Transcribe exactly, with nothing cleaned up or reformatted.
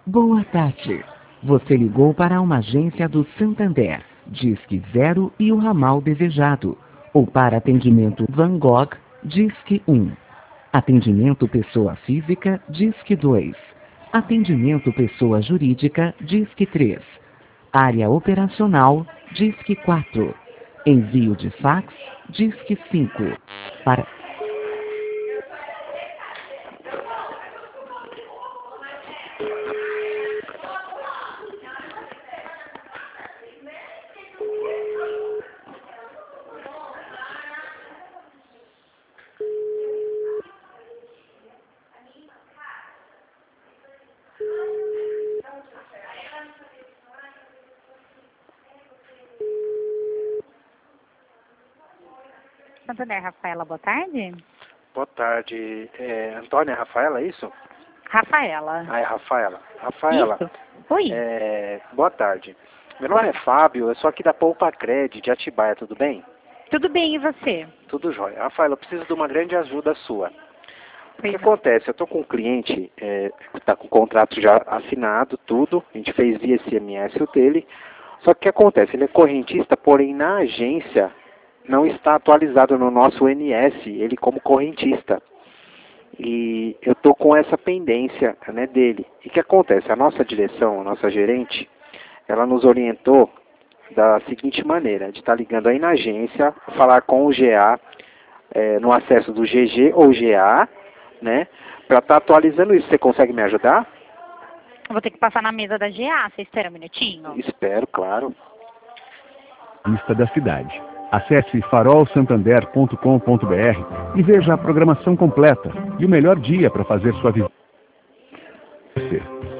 Boa tarde. Você ligou para uma agência do Santander, Disque Zero e o ramal desejado. Ou para atendimento Van Gogh, Disque um. Atendimento pessoa física, Disque dois. Atendimento pessoa jurídica, Disque três. Área operacional, Disque quatro. Envio de fax, Disque cinco. Para... Santander, Rafaela, boa tarde. Boa tarde. É, Antônia, Rafaela, é isso? Rafaela. Ah, é Rafaela. Rafaela. Isso. Oi. É, boa tarde. Meu nome é Fábio, eu sou aqui da Poupa Cred, de Atibaia, tudo bem? Tudo bem, e você? Tudo jóia. Rafaela, eu preciso de uma grande ajuda sua. O que Pois acontece? Eu estou com um cliente é, que está com o contrato já assinado, tudo. A gente fez via S M S o dele. Só que o que acontece? Ele é correntista, porém na agência não está atualizado no nosso N S, ele como correntista. E eu estou com essa pendência, né, dele. E o que acontece? A nossa direção, a nossa gerente, ela nos orientou da seguinte maneira, de estar ligando aí na agência, falar com o G A, é, no acesso do G G ou G A, né, para estar atualizando isso. Você consegue me ajudar? Eu vou ter que passar na mesa da G A, você espera um minutinho? Espero, claro. Lista da cidade. Acesse farol santander ponto com ponto br e veja a programação completa e o melhor dia para fazer sua visita.